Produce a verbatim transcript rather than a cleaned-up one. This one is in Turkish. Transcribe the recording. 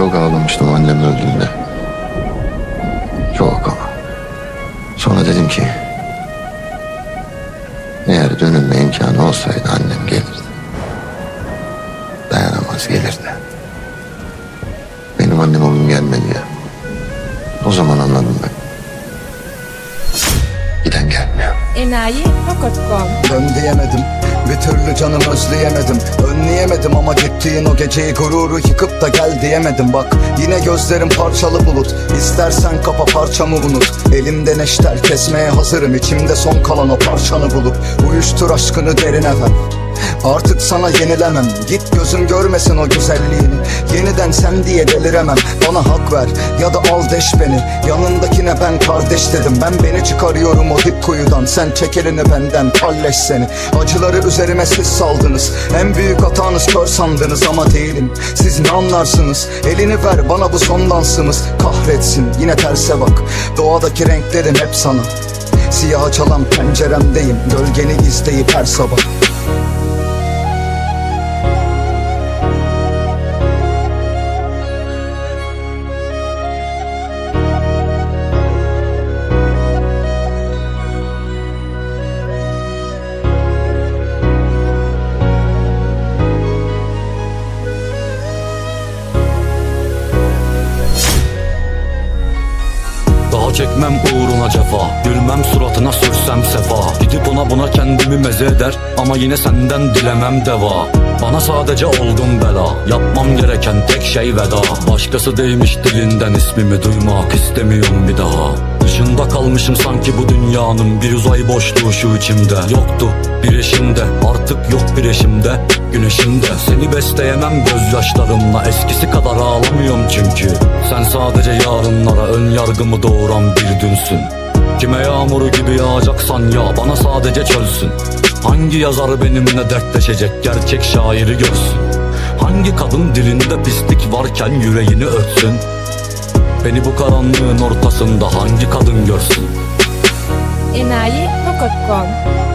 Çok ağlamıştım annem öldüğünde. Çok ama. Sonra dedim ki eğer dönülme imkanı olsaydı annem gelirdi. Dayanamaz gelirdi. Benim annem o gün gelmedi ya. O zaman anladım ben. Giden gelmiyor. enayi nokta com. Dön diyemedim, bir türlü canım özleyemedim. Önleyemedim ama gittiğin o geceyi, gururu yıkıp da gel diyemedim. Bak yine gözlerim parçalı bulut, İstersen kapa parçamı unut. Elimde neşter kesmeye hazırım, içimde son kalan o parçanı bulup uyuştur aşkını derine ver. Artık sana yenilemem, git gözüm görmesin o güzelliğini. Yeniden sen diye deliremem, bana hak ver ya da al deş beni. Yanındakine ben kardeş dedim, ben beni çıkarıyorum o dip kuyudan. Sen çek elini benden, palleş seni. Acıları üzerime siz saldınız, en büyük hatanız kör sandınız ama değilim. Siz ne anlarsınız, elini ver bana bu son dansımız. Kahretsin yine terse bak, doğadaki renklerim hep sana. Siyaha çalan penceremdeyim, gölgeni izleyip her sabah. Daha çekmem uğruna cefa, gülmem suratına sürsem sefa. Gidip ona buna kendimi meze eder ama yine senden dilemem deva. Bana sadece oldun bela, yapmam gereken tek şey veda. Başkası değmiş dilinden ismimi duymak istemiyorum bir daha. Dışında kalmışım sanki bu dünyanın, bir uzay boşluğu şu içimde. Yoktu bir eşimde, artık yok bir eşimde, güneşimde. Seni besleyemem gözyaşlarımla, eskisi kadar ağlamıyorum çünkü. Sen sadece yarınlara ön yargımı doğuran bir dünsün. Kime yağmuru gibi yağacaksan ya, bana sadece çölsün. Hangi yazarı benimle dertleşecek, gerçek şairi görsün? Hangi kadın dilinde pislik varken yüreğini ötsün? Beni bu karanlığın ortasında hangi kadın görsün? enayi nokta com.